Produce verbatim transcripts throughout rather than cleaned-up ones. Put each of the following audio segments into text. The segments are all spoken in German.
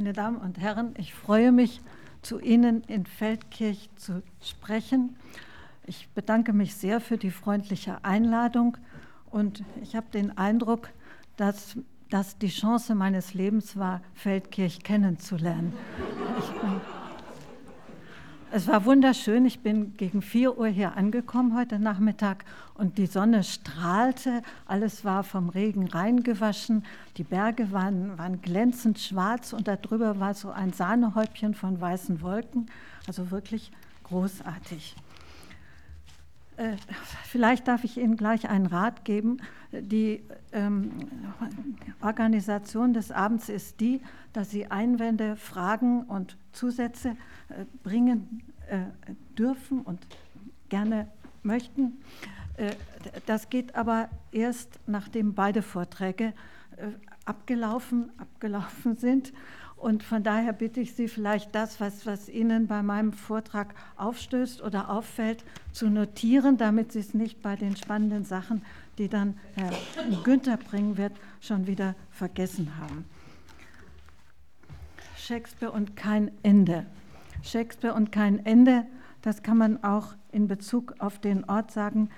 Meine Damen und Herren, ich freue mich, zu Ihnen in Feldkirch zu sprechen. Ich bedanke mich sehr für die freundliche Einladung und ich habe den Eindruck, dass das die Chance meines Lebens war, Feldkirch kennenzulernen. Ich bin, es war wunderschön, ich bin gegen vier Uhr hier angekommen heute Nachmittag und die Sonne strahlte, alles war vom Regen reingewaschen, die Berge waren, waren glänzend schwarz und darüber war so ein Sahnehäubchen von weißen Wolken, also wirklich großartig. Äh, vielleicht darf ich Ihnen gleich einen Rat geben. Die ähm, Organisation des Abends ist die, dass Sie Einwände, Fragen und Zusätze äh, bringen äh, dürfen und gerne möchten. Äh, das geht aber erst, nachdem beide Vorträge äh, abgelaufen, abgelaufen sind. Und von daher bitte ich Sie vielleicht das, was, was Ihnen bei meinem Vortrag aufstößt oder auffällt, zu notieren, damit Sie es nicht bei den spannenden Sachen, die dann Herr Günther bringen wird, schon wieder vergessen haben. Shakespeare und kein Ende. Shakespeare und kein Ende, das kann man auch in Bezug auf den Ort sagen,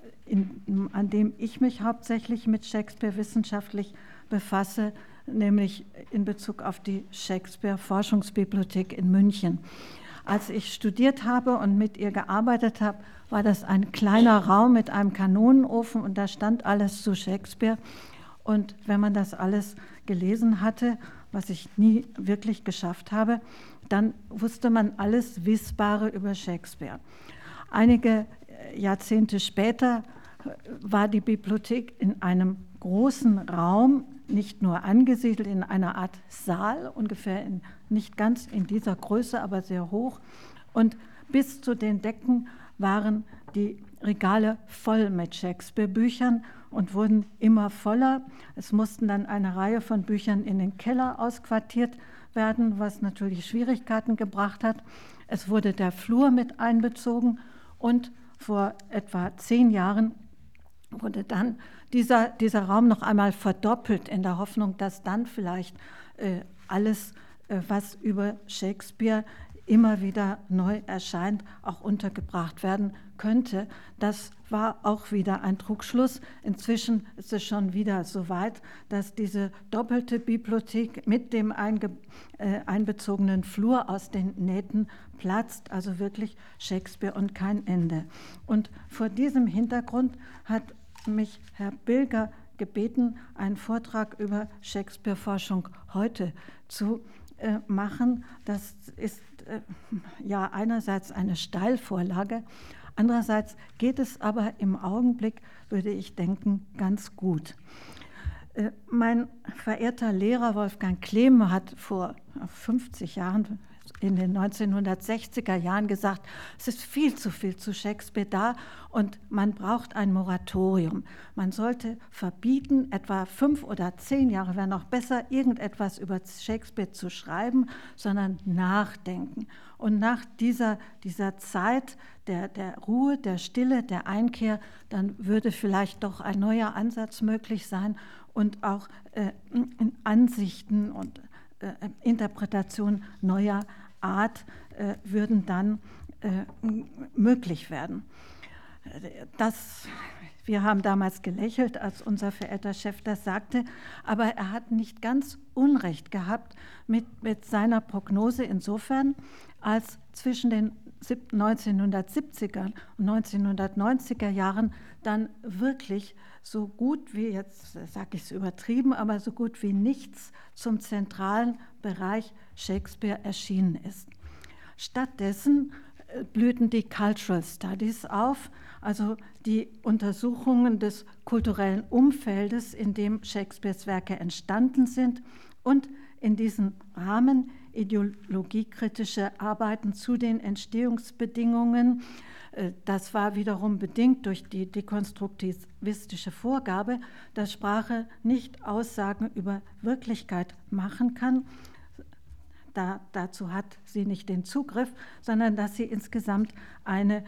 in, an dem ich mich hauptsächlich mit Shakespeare wissenschaftlich befasse, nämlich in Bezug auf die Shakespeare-Forschungsbibliothek in München. Als ich studiert habe und mit ihr gearbeitet habe, war das ein kleiner Raum mit einem Kanonenofen und da stand alles zu Shakespeare. Und wenn man das alles gelesen hatte, was ich nie wirklich geschafft habe, dann wusste man alles Wissbare über Shakespeare. Einige Jahrzehnte später war die Bibliothek in einem großen Raum, nicht nur angesiedelt in einer Art Saal, ungefähr in, nicht ganz in dieser Größe, aber sehr hoch. Und bis zu den Decken waren die Regale voll mit Shakespeare-Büchern und wurden immer voller. Es mussten dann eine Reihe von Büchern in den Keller ausquartiert werden, was natürlich Schwierigkeiten gebracht hat. Es wurde der Flur mit einbezogen und vor etwa zehn Jahren wurde dann dieser, dieser Raum noch einmal verdoppelt in der Hoffnung, dass dann vielleicht äh, alles, äh, was über Shakespeare immer wieder neu erscheint, auch untergebracht werden könnte. Das war auch wieder ein Trugschluss. Inzwischen ist es schon wieder so weit, dass diese doppelte Bibliothek mit dem einge, äh, einbezogenen Flur aus den Nähten platzt, also wirklich Shakespeare und kein Ende. Und vor diesem Hintergrund hat mich Herr Bilger gebeten, einen Vortrag über Shakespeare-Forschung heute zu äh, machen. Das ist äh, ja einerseits eine Steilvorlage, andererseits geht es aber im Augenblick, würde ich denken, ganz gut. Äh, mein verehrter Lehrer Wolfgang Klehm hat vor fünfzig Jahren, in den neunzehnhundertsechziger Jahren gesagt, es ist viel zu viel zu Shakespeare da und man braucht ein Moratorium. Man sollte verbieten, etwa fünf oder zehn Jahre wäre noch besser, irgendetwas über Shakespeare zu schreiben, sondern nachdenken. Und nach dieser, dieser Zeit der, der Ruhe, der Stille, der Einkehr, dann würde vielleicht doch ein neuer Ansatz möglich sein und auch äh, in Ansichten und äh, Interpretation neuer Art äh, würden dann äh, möglich werden. Das, wir haben damals gelächelt, als unser verehrter Chef das sagte, aber er hat nicht ganz Unrecht gehabt mit, mit seiner Prognose insofern, als zwischen den neunzehnhundertsiebziger und neunzehnhundertneunziger Jahren dann wirklich so gut wie, jetzt sage ich es übertrieben, aber so gut wie nichts zum zentralen Bereich Shakespeare erschienen ist. Stattdessen blühten die Cultural Studies auf, also die Untersuchungen des kulturellen Umfeldes, in dem Shakespeares Werke entstanden sind und in diesem Rahmen ideologiekritische Arbeiten zu den Entstehungsbedingungen. Das war wiederum bedingt durch die dekonstruktivistische Vorgabe, dass Sprache nicht Aussagen über Wirklichkeit machen kann. Da, dazu hat sie nicht den Zugriff, sondern dass sie insgesamt eine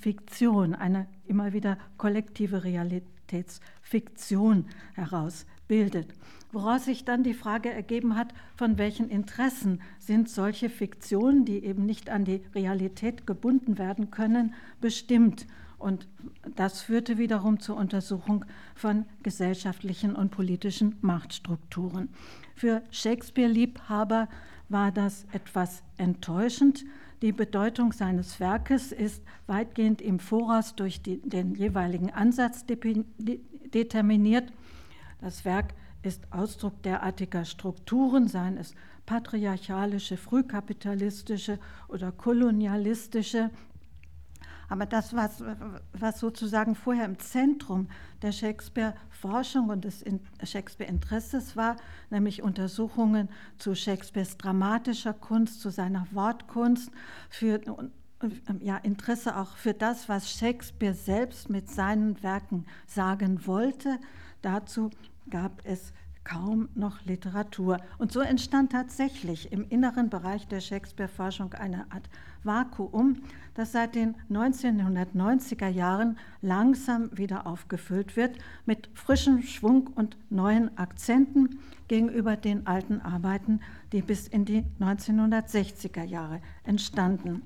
Realitätsfiktion, eine immer wieder kollektive Realitätsfiktion herausbildet. bildet. Woraus sich dann die Frage ergeben hat, von welchen Interessen sind solche Fiktionen, die eben nicht an die Realität gebunden werden können, bestimmt. Und das führte wiederum zur Untersuchung von gesellschaftlichen und politischen Machtstrukturen. Für Shakespeare-Liebhaber war das etwas enttäuschend. Die Bedeutung seines Werkes ist weitgehend im Voraus durch die, den jeweiligen Ansatz determiniert. Das Werk ist Ausdruck derartiger Strukturen, seien es patriarchalische, frühkapitalistische oder kolonialistische. Aber das, was, was sozusagen vorher im Zentrum der Shakespeare-Forschung und des Shakespeare-Interesses war, nämlich Untersuchungen zu Shakespeares dramatischer Kunst, zu seiner Wortkunst, für ja, Interesse auch für das, was Shakespeare selbst mit seinen Werken sagen wollte, dazu gab es kaum noch Literatur. Und so entstand tatsächlich im inneren Bereich der Shakespeare-Forschung eine Art Vakuum, das seit den neunzehnhundertneunziger Jahren langsam wieder aufgefüllt wird mit frischem Schwung und neuen Akzenten gegenüber den alten Arbeiten, die bis in die neunzehnhundertsechziger Jahre entstanden.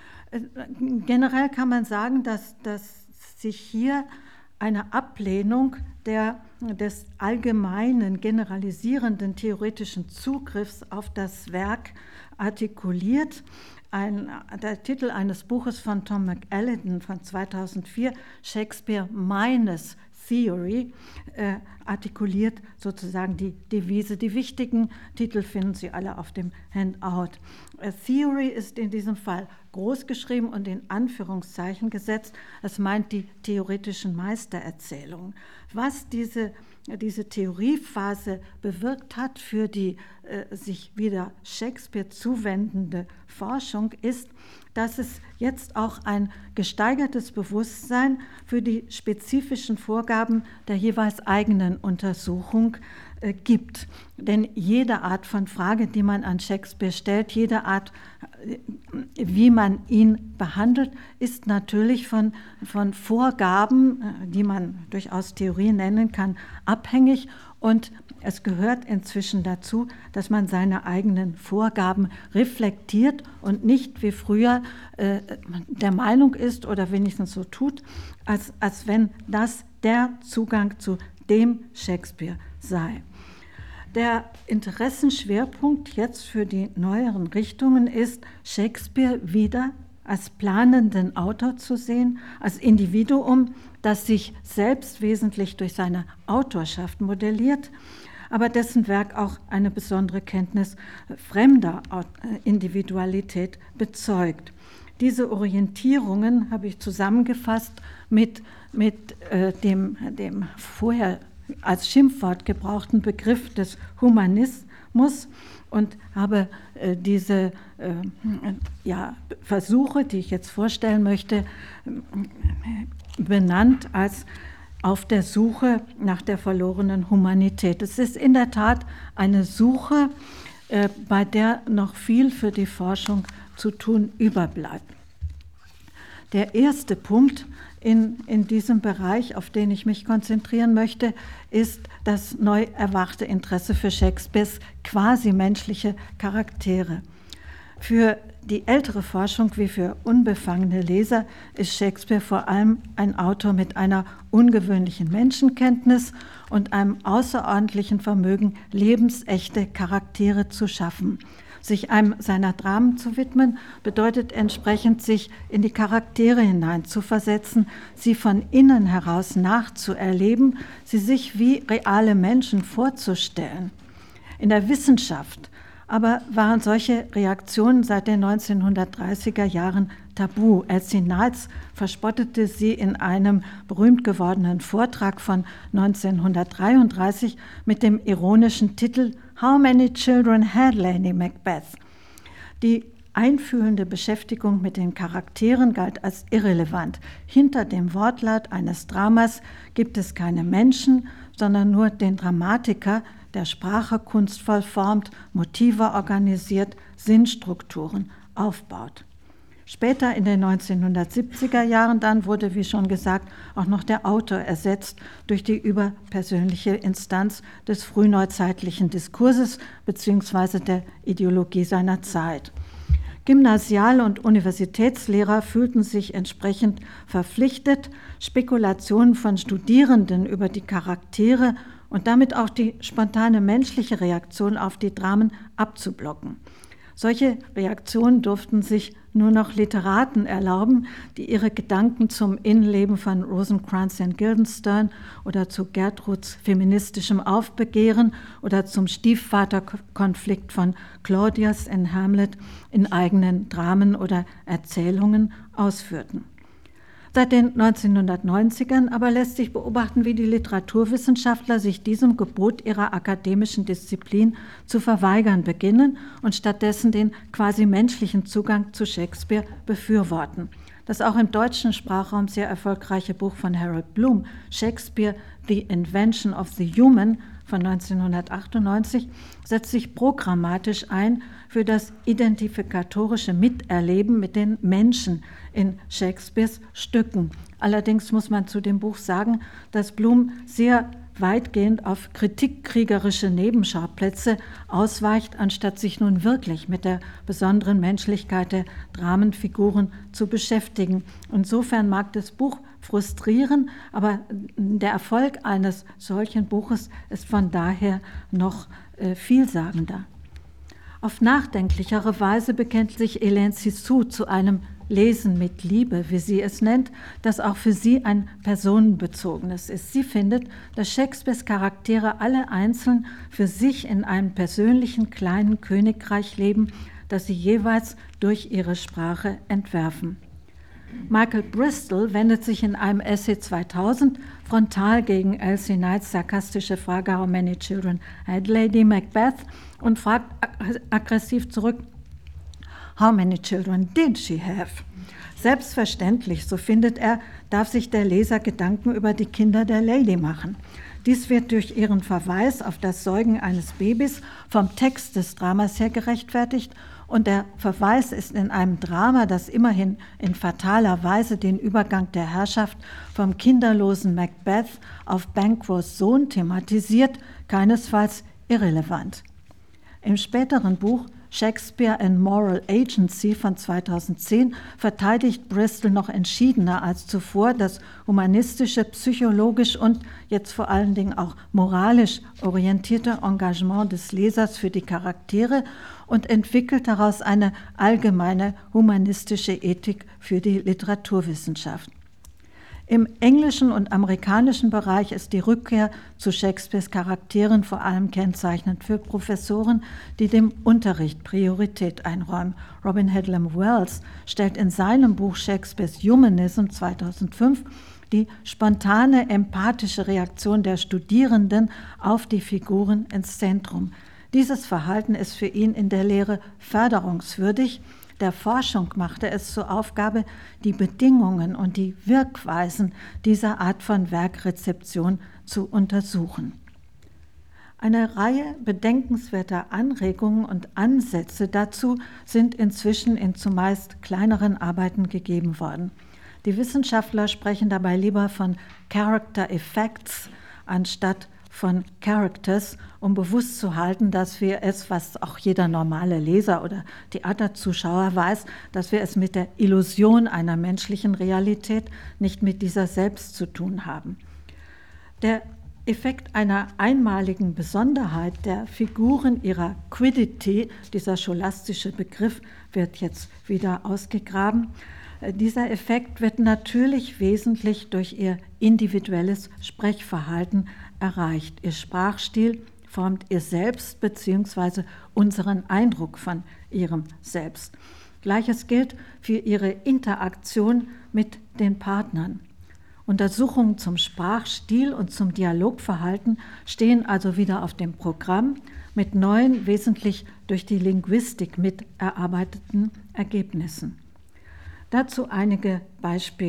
Generell kann man sagen, dass, dass sich hier eine Ablehnung der, des allgemeinen, generalisierenden theoretischen Zugriffs auf das Werk artikuliert. Ein, der Titel eines Buches von Tom McAllinden von zweitausendvier, Shakespeare minus Theory, äh, artikuliert sozusagen die Devise. Die wichtigen Titel finden Sie alle auf dem Handout. Äh, Theory ist in diesem Fall groß geschrieben und in Anführungszeichen gesetzt. Es meint die theoretischen Meistererzählungen. Was diese, diese Theoriephase bewirkt hat für die äh, sich wieder Shakespeare zuwendende Forschung, ist, dass es jetzt auch ein gesteigertes Bewusstsein für die spezifischen Vorgaben der jeweils eigenen Untersuchung äh, gibt. Denn jede Art von Frage, die man an Shakespeare stellt, jede Art, äh, wie man ihn behandelt, ist natürlich von, von Vorgaben, äh, die man durchaus Theorie nennen kann, abhängig. Und es gehört inzwischen dazu, dass man seine eigenen Vorgaben reflektiert und nicht wie früher äh, der Meinung ist oder wenigstens so tut, als, als wenn das der Zugang zu dem Shakespeare sei. Der Interessenschwerpunkt jetzt für die neueren Richtungen ist, Shakespeare wieder als planenden Autor zu sehen, als Individuum, das sich selbst wesentlich durch seine Autorschaft modelliert, aber dessen Werk auch eine besondere Kenntnis fremder Individualität bezeugt. Diese Orientierungen habe ich zusammengefasst mit, mit äh, dem, dem vorher als Schimpfwort gebrauchten Begriff des Humanismus und habe äh, diese äh, ja, Versuche, die ich jetzt vorstellen möchte, benannt als auf der Suche nach der verlorenen Humanität. Es ist in der Tat eine Suche, äh, bei der noch viel für die Forschung zu tun überbleibt. Der erste Punkt in, in diesem Bereich, auf den ich mich konzentrieren möchte, ist das neu erwachte Interesse für Shakespeares quasi menschliche Charaktere. Für die ältere Forschung wie für unbefangene Leser ist Shakespeare vor allem ein Autor mit einer ungewöhnlichen Menschenkenntnis und einem außerordentlichen Vermögen, lebensechte Charaktere zu schaffen. Sich einem seiner Dramen zu widmen, bedeutet entsprechend, sich in die Charaktere hineinzuversetzen, sie von innen heraus nachzuerleben, sie sich wie reale Menschen vorzustellen. In der Wissenschaft aber waren solche Reaktionen seit den neunzehnhundertdreißiger Jahren tabu. Elsie Niles verspottete sie in einem berühmt gewordenen Vortrag von neunzehnhundertdreiunddreißig mit dem ironischen Titel How many children had Lady Macbeth? Die einfühlende Beschäftigung mit den Charakteren galt als irrelevant. Hinter dem Wortlaut eines Dramas gibt es keine Menschen, sondern nur den Dramatiker, der Sprache kunstvoll formt, Motive organisiert, Sinnstrukturen aufbaut. Später in den neunzehnhundertsiebziger Jahren dann wurde, wie schon gesagt, auch noch der Autor ersetzt durch die überpersönliche Instanz des frühneuzeitlichen Diskurses bzw. der Ideologie seiner Zeit. Gymnasial- und Universitätslehrer fühlten sich entsprechend verpflichtet, Spekulationen von Studierenden über die Charaktere und damit auch die spontane menschliche Reaktion auf die Dramen abzublocken. Solche Reaktionen durften sich nur noch Literaten erlauben, die ihre Gedanken zum Innenleben von Rosencrantz und Guildenstern oder zu Gertruds feministischem Aufbegehren oder zum Stiefvaterkonflikt von Claudius in Hamlet in eigenen Dramen oder Erzählungen ausführten. Seit den neunzehnhundertneunzigern aber lässt sich beobachten, wie die Literaturwissenschaftler sich diesem Gebot ihrer akademischen Disziplin zu verweigern beginnen und stattdessen den quasi menschlichen Zugang zu Shakespeare befürworten. Das auch im deutschen Sprachraum sehr erfolgreiche Buch von Harold Bloom, Shakespeare, The Invention of the Human von neunzehnhundertachtundneunzig, setzt sich programmatisch ein für das identifikatorische Miterleben mit den Menschen in Shakespeares Stücken. Allerdings muss man zu dem Buch sagen, dass Bloom sehr weitgehend auf kritikkriegerische Nebenschauplätze ausweicht, anstatt sich nun wirklich mit der besonderen Menschlichkeit der Dramenfiguren zu beschäftigen. Insofern mag das Buch frustrieren, aber der Erfolg eines solchen Buches ist von daher noch äh, vielsagender. Auf nachdenklichere Weise bekennt sich Hélène Cixous zu einem Lesen mit Liebe, wie sie es nennt, das auch für sie ein personenbezogenes ist. Sie findet, dass Shakespeares Charaktere alle einzeln für sich in einem persönlichen kleinen Königreich leben, das sie jeweils durch ihre Sprache entwerfen. Michael Bristol wendet sich in einem Essay zweitausend frontal gegen Elsie Knights sarkastische Frage "How many children had Lady Macbeth?" und fragt aggressiv zurück, "How many children did she have?" Selbstverständlich, so findet er, darf sich der Leser Gedanken über die Kinder der Lady machen. Dies wird durch ihren Verweis auf das Säugen eines Babys vom Text des Dramas her gerechtfertigt und der Verweis ist in einem Drama, das immerhin in fataler Weise den Übergang der Herrschaft vom kinderlosen Macbeth auf Banquos Sohn thematisiert, keinesfalls irrelevant. Im späteren Buch Shakespeare and Moral Agency von zweitausendzehn verteidigt Bristol noch entschiedener als zuvor das humanistische, psychologisch und jetzt vor allen Dingen auch moralisch orientierte Engagement des Lesers für die Charaktere und entwickelt daraus eine allgemeine humanistische Ethik für die Literaturwissenschaft. Im englischen und amerikanischen Bereich ist die Rückkehr zu Shakespeares Charakteren vor allem kennzeichnend für Professoren, die dem Unterricht Priorität einräumen. Robin Hedlund Wells stellt in seinem Buch Shakespeare's Humanism zweitausendfünf die spontane, empathische Reaktion der Studierenden auf die Figuren ins Zentrum. Dieses Verhalten ist für ihn in der Lehre förderungswürdig. Der Forschung machte es zur Aufgabe, die Bedingungen und die Wirkweisen dieser Art von Werkrezeption zu untersuchen. Eine Reihe bedenkenswerter Anregungen und Ansätze dazu sind inzwischen in zumeist kleineren Arbeiten gegeben worden. Die Wissenschaftler sprechen dabei lieber von Character Effects anstatt von Characters, um bewusst zu halten, dass wir es, was auch jeder normale Leser oder Theaterzuschauer weiß, dass wir es mit der Illusion einer menschlichen Realität, nicht mit dieser selbst zu tun haben. Der Effekt einer einmaligen Besonderheit der Figuren, ihrer Quiddity, dieser scholastische Begriff wird jetzt wieder ausgegraben, dieser Effekt wird natürlich wesentlich durch ihr individuelles Sprechverhalten erreicht. Ihr Sprachstil formt ihr Selbst bzw. unseren Eindruck von ihrem Selbst. Gleiches gilt für ihre Interaktion mit den Partnern. Untersuchungen zum Sprachstil und zum Dialogverhalten stehen also wieder auf dem Programm mit neuen, wesentlich durch die Linguistik miterarbeiteten Ergebnissen. Dazu einige Beispiele.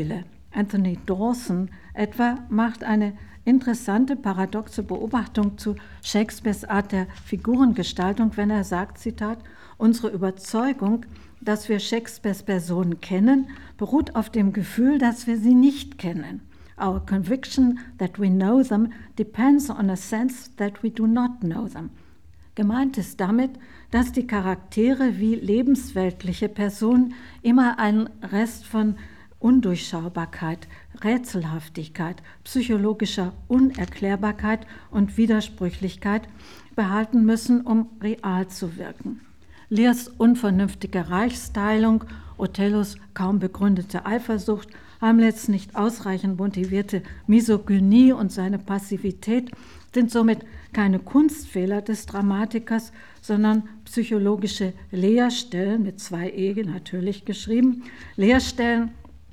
Anthony Dawson etwa macht eine interessante, paradoxe Beobachtung zu Shakespeares Art der Figurengestaltung, wenn er sagt, Zitat, unsere Überzeugung, dass wir Shakespeares Personen kennen, beruht auf dem Gefühl, dass wir sie nicht kennen. Our conviction that we know them depends on a sense that we do not know them. Gemeint ist damit, dass die Charaktere wie lebensweltliche Personen immer einen Rest von Undurchschaubarkeit, Rätselhaftigkeit, psychologischer Unerklärbarkeit und Widersprüchlichkeit behalten müssen, um real zu wirken. Lears unvernünftige Reichsteilung, Othellos kaum begründete Eifersucht, Hamlets nicht ausreichend motivierte Misogynie und seine Passivität sind somit keine Kunstfehler des Dramatikers, sondern psychologische Leerstellen, mit zwei E natürlich geschrieben, Leerstellen,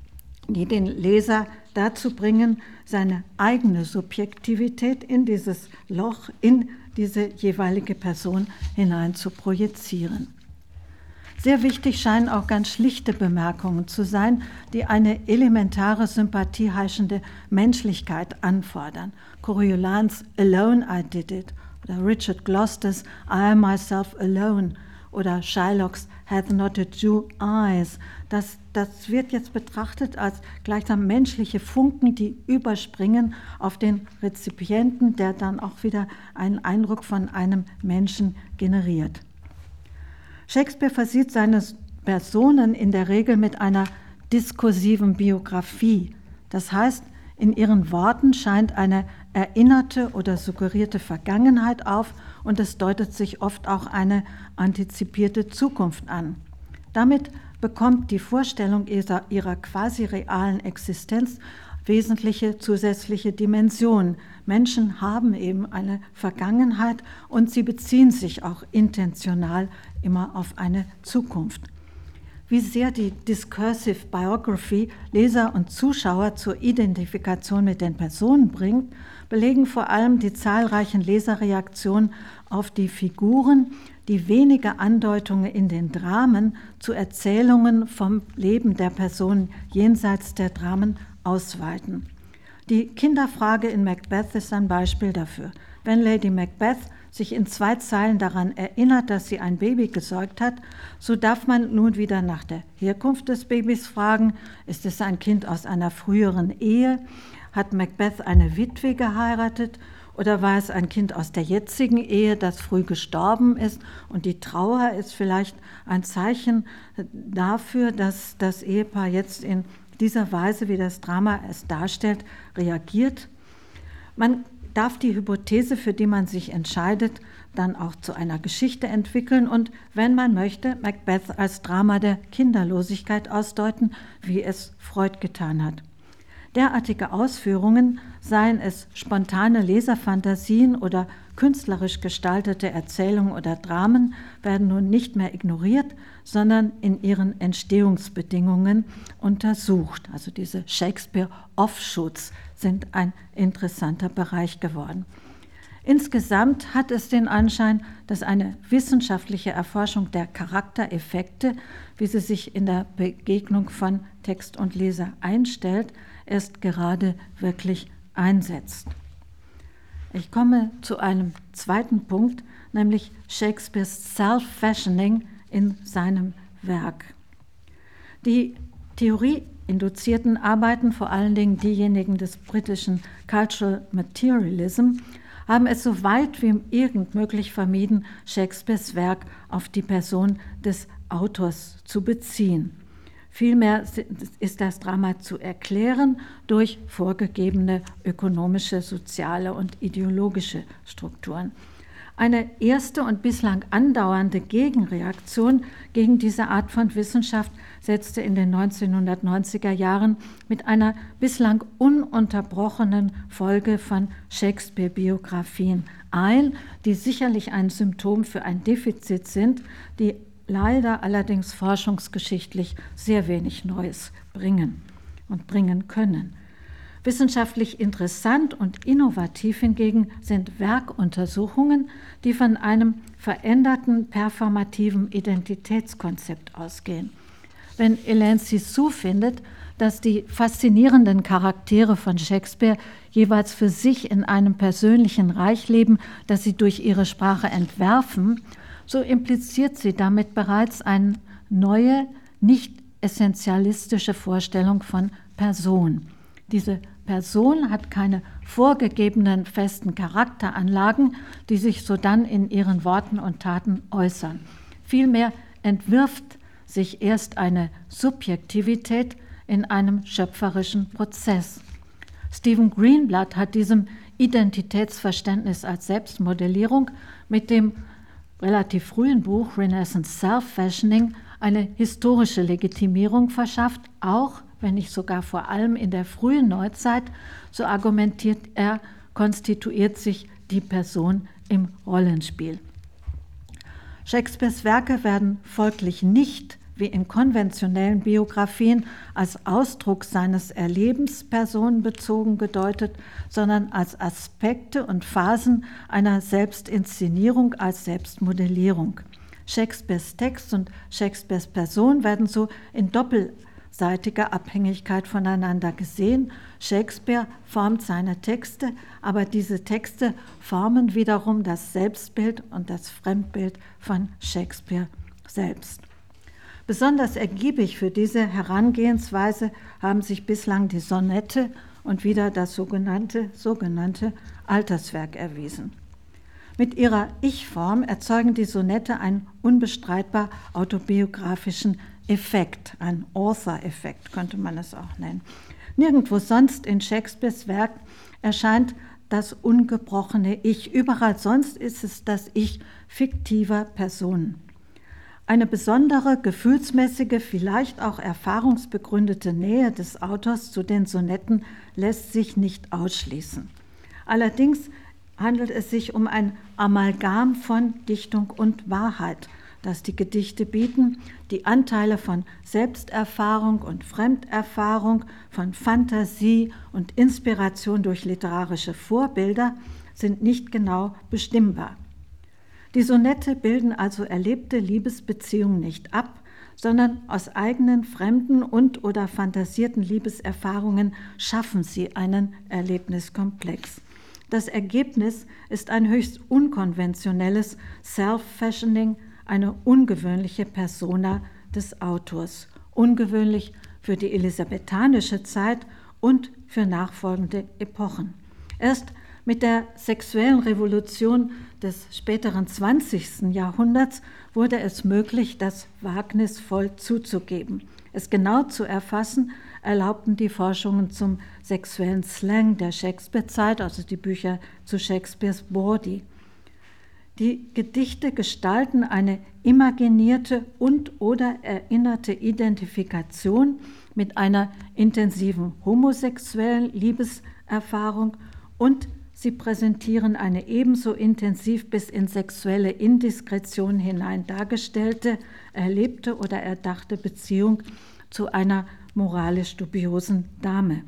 die den Leser dazu bringen, seine eigene Subjektivität in dieses Loch, in diese jeweilige Person hinein zu projizieren. Sehr wichtig scheinen auch ganz schlichte Bemerkungen zu sein, die eine elementare sympathieheschende Menschlichkeit anfordern. Coriolans Alone I Did It oder Richard Gloucesters I Am Myself Alone oder Shylocks Hath Not a Jew Eyes. Das, das wird jetzt betrachtet als gleichsam menschliche Funken, die überspringen auf den Rezipienten, der dann auch wieder einen Eindruck von einem Menschen generiert. Shakespeare versieht seine Personen in der Regel mit einer diskursiven Biografie. Das heißt, in ihren Worten scheint eine erinnerte oder suggerierte Vergangenheit auf und es deutet sich oft auch eine antizipierte Zukunft an. Damit bekommt die Vorstellung ihrer, ihrer quasi realen Existenz wesentliche zusätzliche Dimensionen. Menschen haben eben eine Vergangenheit und sie beziehen sich auch intentional immer auf eine Zukunft. Wie sehr die Discursive Biography Leser und Zuschauer zur Identifikation mit den Personen bringt, belegen vor allem die zahlreichen Leserreaktionen auf die Figuren, die wenige Andeutungen in den Dramen zu Erzählungen vom Leben der Personen jenseits der Dramen ausweiten. Die Kinderfrage in Macbeth ist ein Beispiel dafür. Wenn Lady Macbeth sich in zwei Zeilen daran erinnert, dass sie ein Baby gesäugt hat, so darf man nun wieder nach der Herkunft des Babys fragen. Ist es ein Kind aus einer früheren Ehe? Hat Macbeth eine Witwe geheiratet? Oder war es ein Kind aus der jetzigen Ehe, das früh gestorben ist? Und die Trauer ist vielleicht ein Zeichen dafür, dass das Ehepaar jetzt in dieser Weise, wie das Drama es darstellt, reagiert. Man darf die Hypothese, für die man sich entscheidet, dann auch zu einer Geschichte entwickeln und, wenn man möchte, Macbeth als Drama der Kinderlosigkeit ausdeuten, wie es Freud getan hat. Derartige Ausführungen, seien es spontane Leserfantasien oder künstlerisch gestaltete Erzählungen oder Dramen, werden nun nicht mehr ignoriert, sondern in ihren Entstehungsbedingungen untersucht. Also diese Shakespeare-Offshoots sind ein interessanter Bereich geworden. Insgesamt hat es den Anschein, dass eine wissenschaftliche Erforschung der Charaktereffekte, wie sie sich in der Begegnung von Text und Leser einstellt, erst gerade wirklich einsetzt. Ich komme zu einem zweiten Punkt, nämlich Shakespeares Self-Fashioning in seinem Werk. Die theorieinduzierten Arbeiten, vor allen Dingen diejenigen des britischen Cultural Materialism, haben es so weit wie irgend möglich vermieden, Shakespeares Werk auf die Person des Autors zu beziehen. Vielmehr ist das Drama zu erklären durch vorgegebene ökonomische, soziale und ideologische Strukturen. Eine erste und bislang andauernde Gegenreaktion gegen diese Art von Wissenschaft setzte in den neunzehnhundertneunziger Jahren mit einer bislang ununterbrochenen Folge von Shakespeare-Biografien ein, die sicherlich ein Symptom für ein Defizit sind, die leider allerdings forschungsgeschichtlich sehr wenig Neues bringen und bringen können. Wissenschaftlich interessant und innovativ hingegen sind Werkuntersuchungen, die von einem veränderten performativen Identitätskonzept ausgehen. Wenn Hélène Cixous findet, dass die faszinierenden Charaktere von Shakespeare jeweils für sich in einem persönlichen Reich leben, das sie durch ihre Sprache entwerfen, so impliziert sie damit bereits eine neue, nicht essentialistische Vorstellung von Person. Diese Person hat keine vorgegebenen festen Charakteranlagen, die sich sodann in ihren Worten und Taten äußern. Vielmehr entwirft sich erst eine Subjektivität in einem schöpferischen Prozess. Stephen Greenblatt hat diesem Identitätsverständnis als Selbstmodellierung mit dem relativ frühen Buch Renaissance Self-Fashioning eine historische Legitimierung verschafft, auch wenn nicht sogar vor allem in der frühen Neuzeit, so argumentiert er, konstituiert sich die Person im Rollenspiel. Shakespeares Werke werden folglich nicht, wie in konventionellen Biografien, als Ausdruck seines Erlebens personenbezogen gedeutet, sondern als Aspekte und Phasen einer Selbstinszenierung, als Selbstmodellierung. Shakespeares Text und Shakespeares Person werden so in doppelseitiger Abhängigkeit voneinander gesehen. Shakespeare formt seine Texte, aber diese Texte formen wiederum das Selbstbild und das Fremdbild von Shakespeare selbst. Besonders ergiebig für diese Herangehensweise haben sich bislang die Sonette und wieder das sogenannte, sogenannte Alterswerk erwiesen. Mit ihrer Ich-Form erzeugen die Sonette einen unbestreitbar autobiografischen Effekt, einen Author-Effekt könnte man es auch nennen. Nirgendwo sonst in Shakespeares Werk erscheint das ungebrochene Ich. Überall sonst ist es das Ich fiktiver Personen. Eine besondere, gefühlsmäßige, vielleicht auch erfahrungsbegründete Nähe des Autors zu den Sonetten lässt sich nicht ausschließen. Allerdings handelt es sich um ein Amalgam von Dichtung und Wahrheit, das die Gedichte bieten. Die Anteile von Selbsterfahrung und Fremderfahrung, von Fantasie und Inspiration durch literarische Vorbilder sind nicht genau bestimmbar. Die Sonette bilden also erlebte Liebesbeziehungen nicht ab, sondern aus eigenen fremden und oder fantasierten Liebeserfahrungen schaffen sie einen Erlebniskomplex. Das Ergebnis ist ein höchst unkonventionelles Self-Fashioning, eine ungewöhnliche Persona des Autors, ungewöhnlich für die elisabethanische Zeit und für nachfolgende Epochen. Erst mit der sexuellen Revolution des späteren zwanzigsten Jahrhunderts wurde es möglich, das Wagnis voll zuzugeben. Es genau zu erfassen, erlaubten die Forschungen zum sexuellen Slang der Shakespeare-Zeit, also die Bücher zu Shakespeares Bawdy. Die Gedichte gestalten eine imaginierte und oder erinnerte Identifikation mit einer intensiven homosexuellen Liebeserfahrung und sie präsentieren eine ebenso intensiv bis in sexuelle Indiskretion hinein dargestellte, erlebte oder erdachte Beziehung zu einer moralisch dubiosen Dame.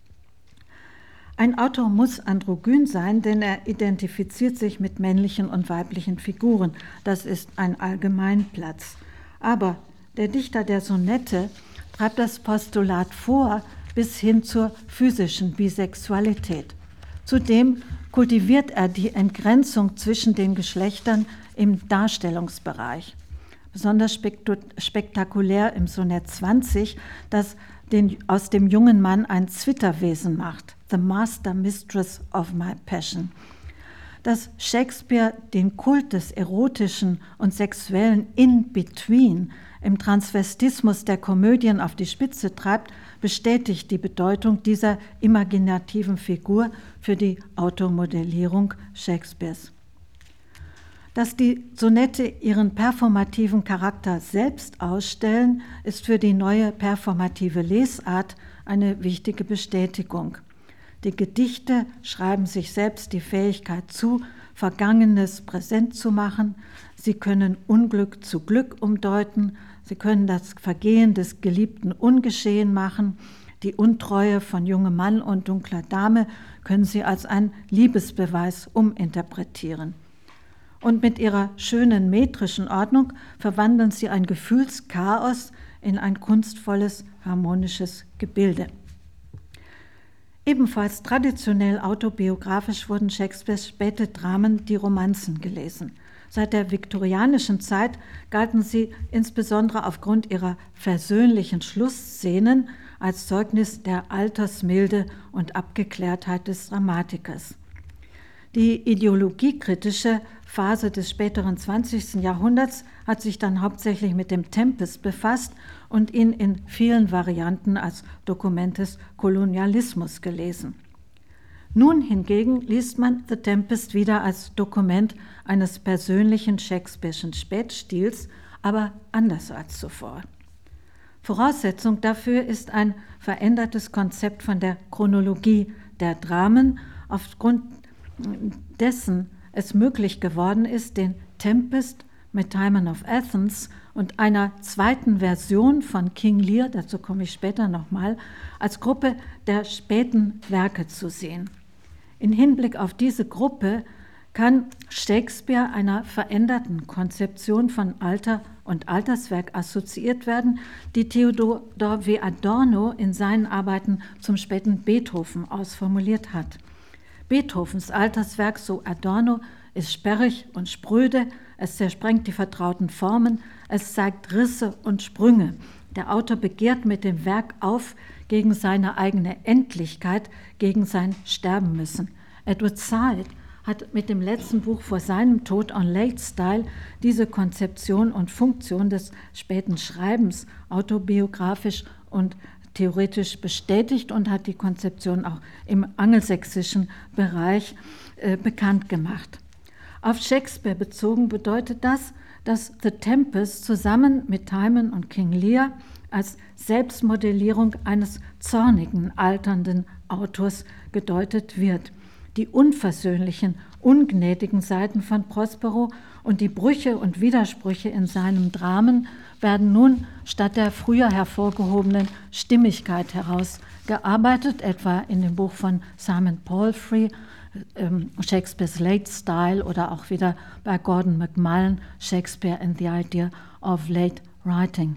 Ein Autor muss androgyn sein, denn er identifiziert sich mit männlichen und weiblichen Figuren. Das ist ein Allgemeinplatz. Aber der Dichter der Sonette treibt das Postulat vor bis hin zur physischen Bisexualität. Zudem kultiviert er die Entgrenzung zwischen den Geschlechtern im Darstellungsbereich. Besonders spektakulär im Sonett zwanzig, das den, aus dem jungen Mann ein Zwitterwesen macht. The Master Mistress of my Passion. Dass Shakespeare den Kult des Erotischen und Sexuellen In-Between im Transvestismus der Komödien auf die Spitze treibt, bestätigt die Bedeutung dieser imaginativen Figur für die Automodellierung Shakespeares. Dass die Sonette ihren performativen Charakter selbst ausstellen, ist für die neue performative Lesart eine wichtige Bestätigung. Die Gedichte schreiben sich selbst die Fähigkeit zu, Vergangenes präsent zu machen. Sie können Unglück zu Glück umdeuten. Sie können das Vergehen des Geliebten ungeschehen machen. Die Untreue von jungem Mann und dunkler Dame können sie als einen Liebesbeweis uminterpretieren. Und mit ihrer schönen metrischen Ordnung verwandeln sie ein Gefühlschaos in ein kunstvolles, harmonisches Gebilde. Ebenfalls traditionell autobiografisch wurden Shakespeares späte Dramen, die Romanzen, gelesen. Seit der viktorianischen Zeit galten sie insbesondere aufgrund ihrer versöhnlichen Schlussszenen als Zeugnis der Altersmilde und Abgeklärtheit des Dramatikers. Die ideologiekritische Phase des späteren zwanzigsten Jahrhunderts hat sich dann hauptsächlich mit dem Tempest befasst und ihn in vielen Varianten als Dokument des Kolonialismus gelesen. Nun hingegen liest man The Tempest wieder als Dokument eines persönlichen Shakespeare'schen Spätstils, aber anders als zuvor. Voraussetzung dafür ist ein verändertes Konzept von der Chronologie der Dramen, aufgrund dessen es möglich geworden ist, den Tempest mit Timon of Athens und einer zweiten Version von King Lear, dazu komme ich später nochmal, als Gruppe der späten Werke zu sehen. In Hinblick auf diese Gruppe kann Shakespeare einer veränderten Konzeption von Alter und Alterswerk assoziiert werden, die Theodor W. Adorno in seinen Arbeiten zum späten Beethoven ausformuliert hat. Beethovens Alterswerk, so Adorno, ist sperrig und spröde, es zersprengt die vertrauten Formen, es zeigt Risse und Sprünge. Der Autor begehrt mit dem Werk auf gegen seine eigene Endlichkeit, gegen sein Sterbenmüssen. Edward Said hat mit dem letzten Buch vor seinem Tod On Late Style diese Konzeption und Funktion des späten Schreibens autobiografisch und theoretisch bestätigt und hat die Konzeption auch im angelsächsischen Bereich äh, bekannt gemacht. Auf Shakespeare bezogen bedeutet das, dass The Tempest zusammen mit Timon und King Lear als Selbstmodellierung eines zornigen, alternden Autors gedeutet wird. Die unversöhnlichen, ungnädigen Seiten von Prospero und die Brüche und Widersprüche in seinem Dramen werden nun statt der früher hervorgehobenen Stimmigkeit herausgearbeitet, etwa in dem Buch von Simon Palfrey, ähm, Shakespeare's Late Style, oder auch wieder bei Gordon MacMullen, Shakespeare and the Idea of Late Writing.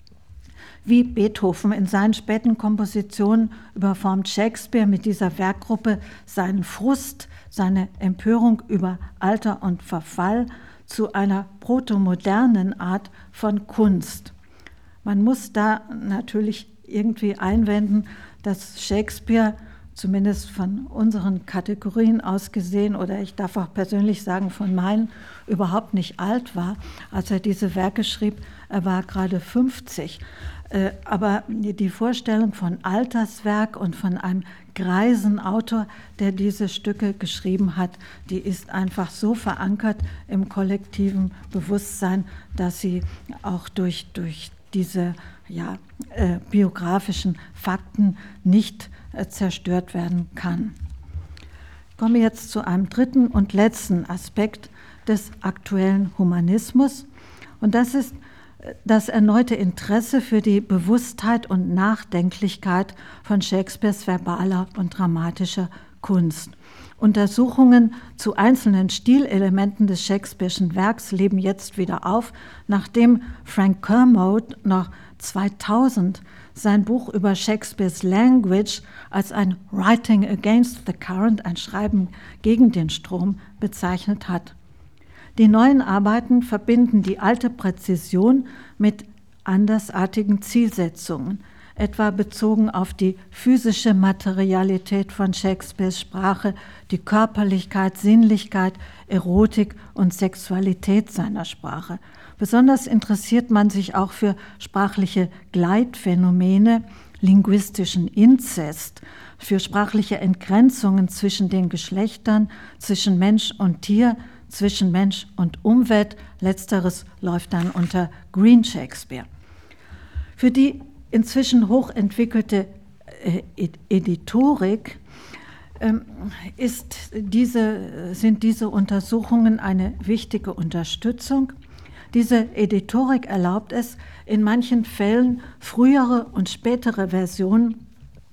Wie Beethoven in seinen späten Kompositionen überformt Shakespeare mit dieser Werkgruppe seinen Frust, seine Empörung über Alter und Verfall zu einer protomodernen Art von Kunst. Man muss da natürlich irgendwie einwenden, dass Shakespeare, zumindest von unseren Kategorien aus gesehen, oder ich darf auch persönlich sagen, von meinen, überhaupt nicht alt war, als er diese Werke schrieb. Er war gerade fünfzig. Aber die Vorstellung von Alterswerk und von einem greisen Autor, der diese Stücke geschrieben hat, die ist einfach so verankert im kollektiven Bewusstsein, dass sie auch durch, durch diese ja, äh, biografischen Fakten nicht äh, zerstört werden kann. Ich komme jetzt zu einem dritten und letzten Aspekt des aktuellen Humanismus, und das ist das erneute Interesse für die Bewusstheit und Nachdenklichkeit von Shakespeares verbaler und dramatischer Kunst. Untersuchungen zu einzelnen Stilelementen des Shakespeare'schen Werks leben jetzt wieder auf, nachdem Frank Kermode noch zweitausend sein Buch über Shakespeares Language als ein Writing Against the Current, ein Schreiben gegen den Strom, bezeichnet hat. Die neuen Arbeiten verbinden die alte Präzision mit andersartigen Zielsetzungen, etwa bezogen auf die physische Materialität von Shakespeares Sprache, die Körperlichkeit, Sinnlichkeit, Erotik und Sexualität seiner Sprache. Besonders interessiert man sich auch für sprachliche Gleitphänomene, linguistischen Inzest, für sprachliche Entgrenzungen zwischen den Geschlechtern, zwischen Mensch und Tier, zwischen Mensch und Umwelt. Letzteres läuft dann unter Green Shakespeare. Für die inzwischen hochentwickelte äh, Editorik ähm, ist diese, sind diese Untersuchungen eine wichtige Unterstützung. Diese Editorik erlaubt es, in manchen Fällen frühere und spätere Versionen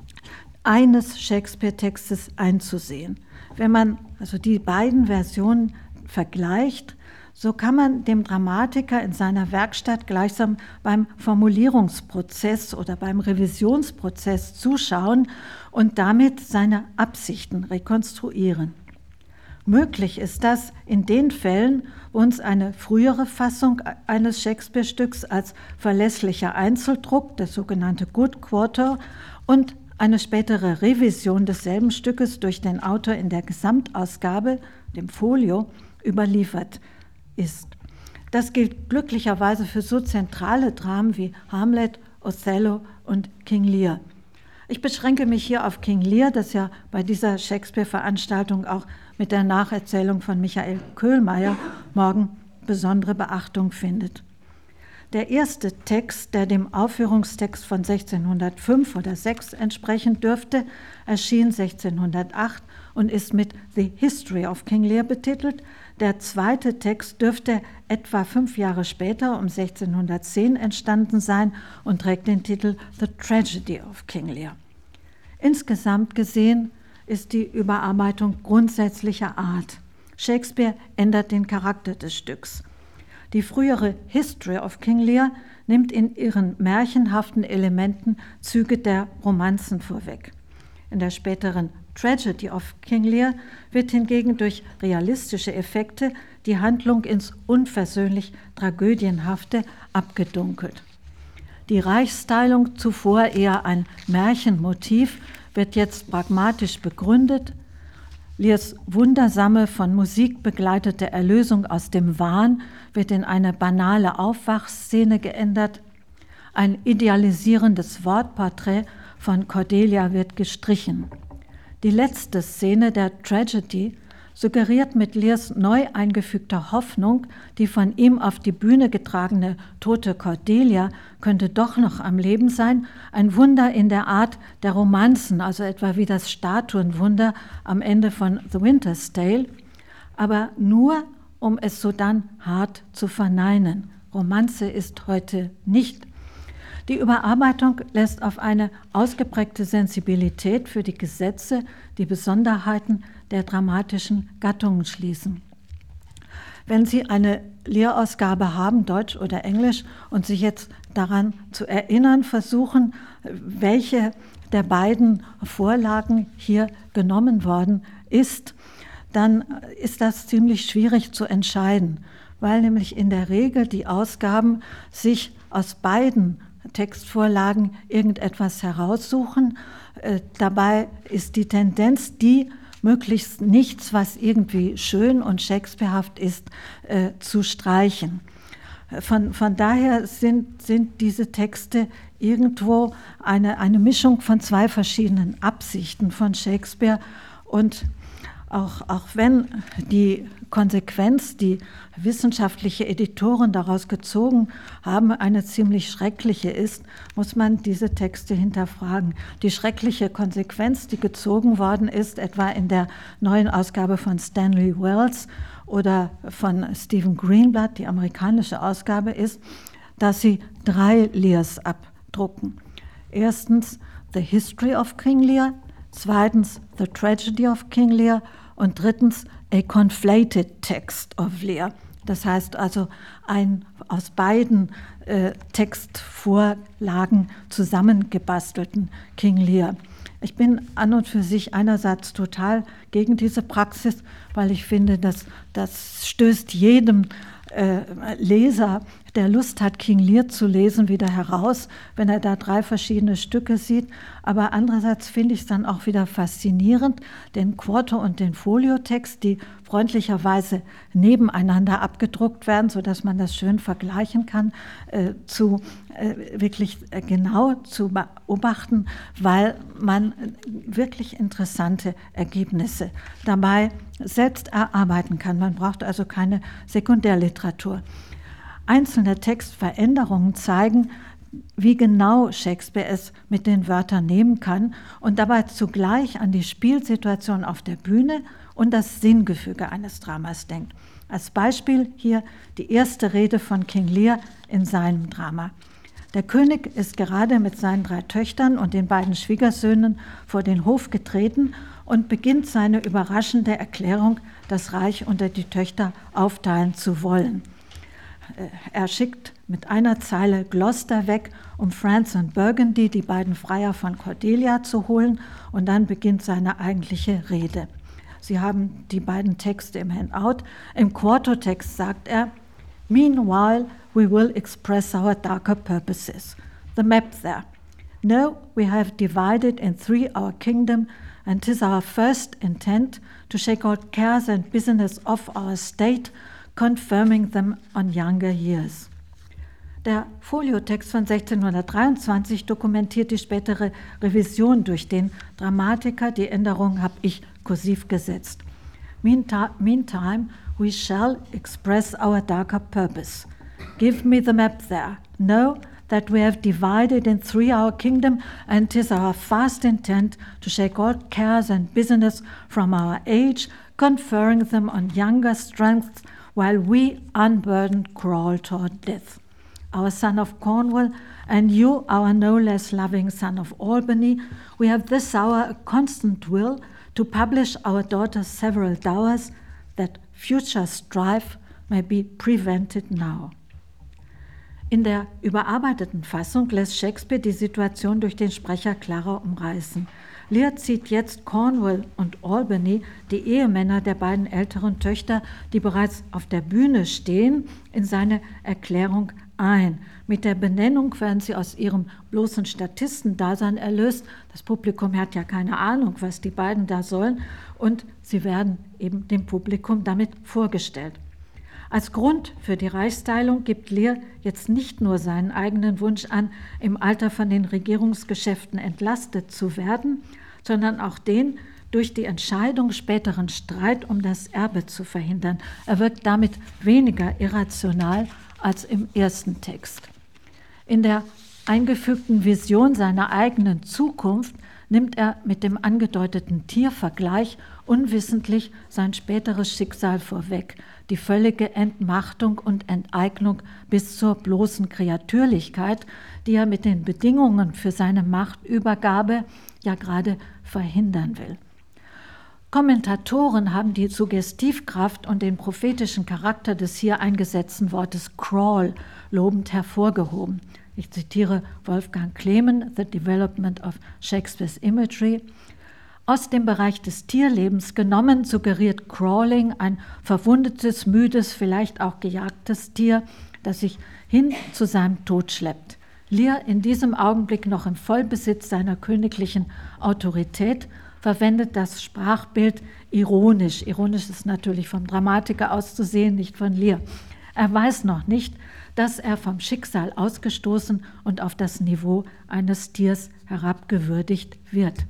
eines Shakespeare-Textes einzusehen. Wenn man also die beiden Versionen vergleicht, So kann man dem Dramatiker in seiner Werkstatt gleichsam beim Formulierungsprozess oder beim Revisionsprozess zuschauen und damit seine Absichten rekonstruieren. Möglich ist das in den Fällen, wo uns eine frühere Fassung eines Shakespeare-Stücks als verlässlicher Einzeldruck, das sogenannte Good Quarter, und eine spätere Revision desselben Stückes durch den Autor in der Gesamtausgabe, dem Folio, überliefert ist. Das gilt glücklicherweise für so zentrale Dramen wie Hamlet, Othello und King Lear. Ich beschränke mich hier auf King Lear, das ja bei dieser Shakespeare-Veranstaltung auch mit der Nacherzählung von Michael Köhlmeier morgen besondere Beachtung findet. Der erste Text, der dem Aufführungstext von sechzehnhundertfünf oder sechs entsprechen dürfte, erschien sechzehnhundertacht und ist mit The History of King Lear betitelt. Der zweite Text dürfte etwa fünf Jahre später, um sechzehnhundertzehn, entstanden sein und trägt den Titel The Tragedy of King Lear. Insgesamt gesehen ist die Überarbeitung grundsätzlicher Art. Shakespeare ändert den Charakter des Stücks. Die frühere History of King Lear nimmt in ihren märchenhaften Elementen Züge der Romanzen vorweg. In der späteren Tragedy of King Lear wird hingegen durch realistische Effekte die Handlung ins unversöhnlich Tragödienhafte abgedunkelt. Die Reichsteilung, zuvor eher ein Märchenmotiv, wird jetzt pragmatisch begründet. Lears wundersame, von Musik begleitete Erlösung aus dem Wahn wird in eine banale Aufwachszene geändert. Ein idealisierendes Wortporträt von Cordelia wird gestrichen. Die letzte Szene der Tragedy suggeriert mit Lears neu eingefügter Hoffnung, die von ihm auf die Bühne getragene tote Cordelia könnte doch noch am Leben sein, ein Wunder in der Art der Romanzen, also etwa wie das Statuenwunder am Ende von The Winter's Tale, aber nur, um es sodann hart zu verneinen. Romanze ist heute nicht. Die Überarbeitung lässt auf eine ausgeprägte Sensibilität für die Gesetze, die Besonderheiten der dramatischen Gattungen schließen. Wenn Sie eine Lear-Ausgabe haben, Deutsch oder Englisch, und sich jetzt daran zu erinnern versuchen, welche der beiden Vorlagen hier genommen worden ist, dann ist das ziemlich schwierig zu entscheiden, weil nämlich in der Regel die Ausgaben sich aus beiden Textvorlagen irgendetwas heraussuchen. Äh, dabei ist die Tendenz, die möglichst nichts, was irgendwie schön und Shakespearehaft ist, äh, zu streichen. Von, von daher sind, sind diese Texte irgendwo eine, eine Mischung von zwei verschiedenen Absichten von Shakespeare. Und auch, auch wenn die Konsequenz, die wissenschaftliche Editoren daraus gezogen haben, eine ziemlich schreckliche ist, muss man diese Texte hinterfragen. Die schreckliche Konsequenz, die gezogen worden ist, etwa in der neuen Ausgabe von Stanley Wells oder von Stephen Greenblatt, die amerikanische Ausgabe, ist, dass sie drei Lears abdrucken. Erstens The History of King Lear, zweitens The Tragedy of King Lear und drittens A Conflated Text of Lear. Das heißt also ein aus beiden äh, Textvorlagen zusammengebastelten King Lear. Ich bin an und für sich einerseits total gegen diese Praxis, weil ich finde, dass das stößt jedem äh, Leser, der Lust hat, King Lear zu lesen, wieder heraus, wenn er da drei verschiedene Stücke sieht. Aber andererseits finde ich es dann auch wieder faszinierend, den Quarto und den Foliotext, die freundlicherweise nebeneinander abgedruckt werden, sodass man das schön vergleichen kann, äh, zu äh, wirklich äh, genau zu beobachten, weil man wirklich interessante Ergebnisse dabei selbst erarbeiten kann. Man braucht also keine Sekundärliteratur. Einzelne Textveränderungen zeigen, wie genau Shakespeare es mit den Wörtern nehmen kann und dabei zugleich an die Spielsituation auf der Bühne und das Sinngefüge eines Dramas denkt. Als Beispiel hier die erste Rede von King Lear in seinem Drama. Der König ist gerade mit seinen drei Töchtern und den beiden Schwiegersöhnen vor den Hof getreten und beginnt seine überraschende Erklärung, das Reich unter die Töchter aufteilen zu wollen. Er schickt mit einer Zeile Gloucester weg, um France und Burgundy, die beiden Freier von Cordelia, zu holen, und dann beginnt seine eigentliche Rede. Sie haben die beiden Texte im Handout. Im Quarto-Text sagt er, "Meanwhile, we will express our darker purposes." The map there. "No, we have divided in three our kingdom, and 'tis our first intent to shake all cares and business of our state, confirming them on younger years." Der Foliotext von sechzehnhundertdreiundzwanzig dokumentiert die spätere Revision durch den Dramatiker. Die Änderung habe ich kursiv gesetzt. "Meantime, we shall express our darker purpose. Give me the map there. Know that we have divided in three our kingdom, and 'tis our fast intent to shake all cares and business from our age, conferring them on younger strengths, while we unburdened crawl toward death. Our son of Cornwall, and you, our no less loving son of Albany, we have this hour a constant will to publish our daughter's several dowers, that future strife may be prevented now." In der überarbeiteten Fassung lässt Shakespeare die Situation durch den Sprecher klarer umreißen. Lear zieht jetzt Cornwall und Albany, die Ehemänner der beiden älteren Töchter, die bereits auf der Bühne stehen, in seine Erklärung ein. Mit der Benennung werden sie aus ihrem bloßen Statistendasein erlöst. Das Publikum hat ja keine Ahnung, was die beiden da sollen, und sie werden eben dem Publikum damit vorgestellt. Als Grund für die Reichsteilung gibt Lear jetzt nicht nur seinen eigenen Wunsch an, im Alter von den Regierungsgeschäften entlastet zu werden, sondern auch den, durch die Entscheidung späteren Streit um das Erbe zu verhindern. Er wirkt damit weniger irrational als im ersten Text. In der eingefügten Vision seiner eigenen Zukunft nimmt er mit dem angedeuteten Tiervergleich unwissentlich sein späteres Schicksal vorweg, die völlige Entmachtung und Enteignung bis zur bloßen Kreatürlichkeit, die er mit den Bedingungen für seine Machtübergabe ja gerade verhindern will. Kommentatoren haben die Suggestivkraft und den prophetischen Charakter des hier eingesetzten Wortes crawl lobend hervorgehoben. Ich zitiere Wolfgang Klemen, The Development of Shakespeare's Imagery. Aus dem Bereich des Tierlebens genommen suggeriert Crawling ein verwundetes, müdes, vielleicht auch gejagtes Tier, das sich hin zu seinem Tod schleppt. Lear, in diesem Augenblick noch im Vollbesitz seiner königlichen Autorität, verwendet das Sprachbild ironisch. Ironisch ist natürlich vom Dramatiker auszusehen, nicht von Lear. Er weiß noch nicht, dass er vom Schicksal ausgestoßen und auf das Niveau eines Tiers herabgewürdigt wird.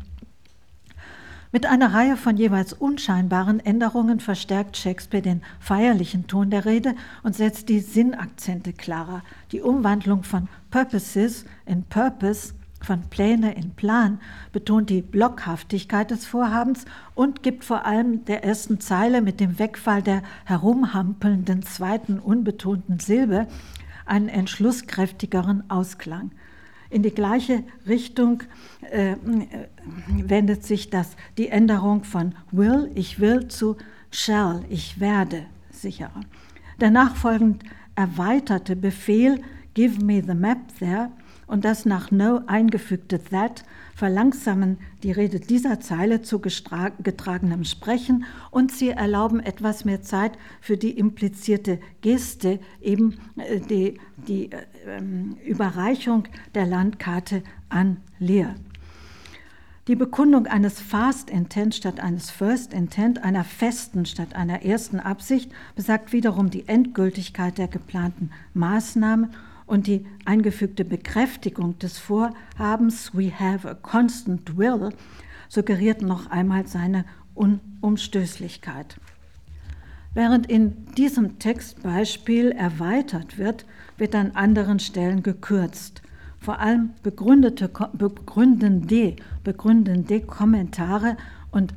Mit einer Reihe von jeweils unscheinbaren Änderungen verstärkt Shakespeare den feierlichen Ton der Rede und setzt die Sinnakzente klarer. Die Umwandlung von Purposes in Purpose, von Pläne in Plan, betont die Blockhaftigkeit des Vorhabens und gibt vor allem der ersten Zeile mit dem Wegfall der herumhampelnden zweiten unbetonten Silbe einen entschlusskräftigeren Ausklang. In die gleiche Richtung äh, wendet sich das, die Änderung von will, ich will, zu shall, ich werde, sicherer. Der nachfolgend erweiterte Befehl give me the map there und das nach no eingefügte that verlangsamen die Rede dieser Zeile zu getragenem Sprechen und sie erlauben etwas mehr Zeit für die implizierte Geste, eben die, die äh, Überreichung der Landkarte an Lear. Die Bekundung eines Fast Intent statt eines First Intent, einer festen statt einer ersten Absicht, besagt wiederum die Endgültigkeit der geplanten Maßnahmen und die eingefügte Bekräftigung des Vorhabens, we have a constant will, suggeriert noch einmal seine Unumstößlichkeit. Während in diesem Textbeispiel erweitert wird, wird an anderen Stellen gekürzt. Vor allem begründete, begründende, begründende Kommentare und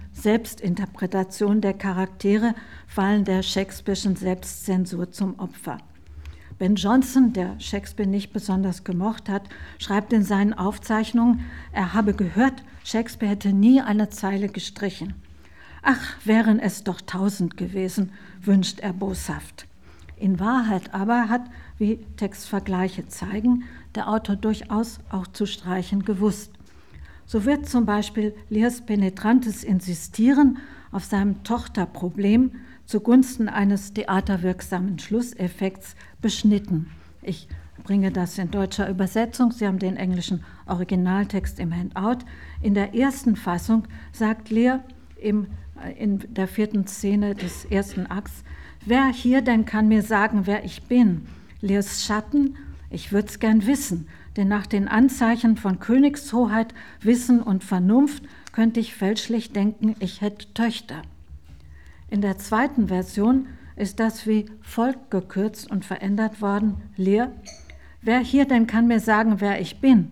Selbstinterpretation der Charaktere fallen der Shakespeare'schen Selbstzensur zum Opfer. Ben Jonson, der Shakespeare nicht besonders gemocht hat, schreibt in seinen Aufzeichnungen, er habe gehört, Shakespeare hätte nie eine Zeile gestrichen. Ach, wären es doch tausend gewesen, wünscht er boshaft. In Wahrheit aber hat, wie Textvergleiche zeigen, der Autor durchaus auch zu streichen gewusst. So wird zum Beispiel Lears penetrantes Insistieren auf seinem Tochterproblem zugunsten eines theaterwirksamen Schlusseffekts beschnitten. Ich bringe das in deutscher Übersetzung. Sie haben den englischen Originaltext im Handout. In der ersten Fassung sagt Lear im, in der vierten Szene des ersten Akts, wer hier denn kann mir sagen, wer ich bin? Lears Schatten, ich würd's gern wissen, denn nach den Anzeichen von Königshoheit, Wissen und Vernunft könnte ich fälschlich denken, ich hätte Töchter. In der zweiten Version ist das wie folgt gekürzt und verändert worden. Lear, wer hier denn kann mir sagen, wer ich bin?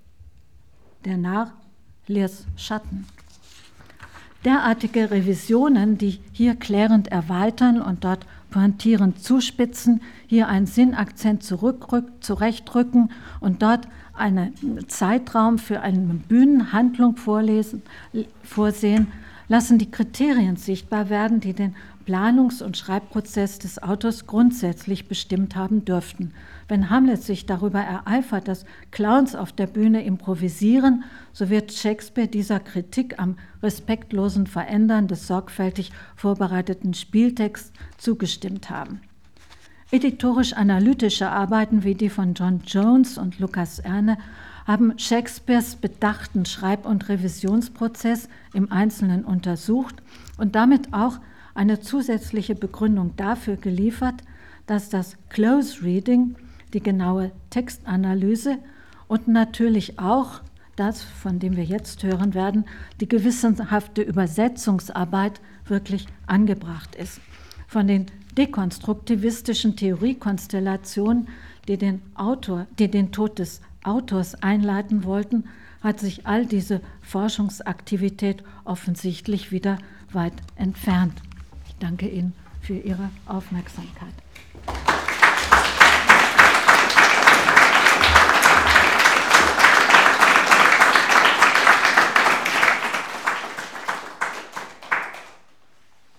Der Narr, Lears Schatten. Derartige Revisionen, die hier klärend erweitern und dort pointierend zuspitzen, hier einen Sinnakzent zurechtrücken und dort einen Zeitraum für eine Bühnenhandlung vorlesen, vorsehen, lassen die Kriterien sichtbar werden, die den Planungs- und Schreibprozess des Autors grundsätzlich bestimmt haben dürften. Wenn Hamlet sich darüber ereifert, dass Clowns auf der Bühne improvisieren, so wird Shakespeare dieser Kritik am respektlosen Verändern des sorgfältig vorbereiteten Spieltexts zugestimmt haben. Editorisch-analytische Arbeiten wie die von John Jones und Lucas Erne haben Shakespeares bedachten Schreib- und Revisionsprozess im Einzelnen untersucht und damit auch eine zusätzliche Begründung dafür geliefert, dass das Close Reading, die genaue Textanalyse und natürlich auch das, von dem wir jetzt hören werden, die gewissenhafte Übersetzungsarbeit wirklich angebracht ist. Von den dekonstruktivistischen Theoriekonstellationen, die den Autor, die den Tod des Autors einleiten wollten, hat sich all diese Forschungsaktivität offensichtlich wieder weit entfernt. Ich danke Ihnen für Ihre Aufmerksamkeit.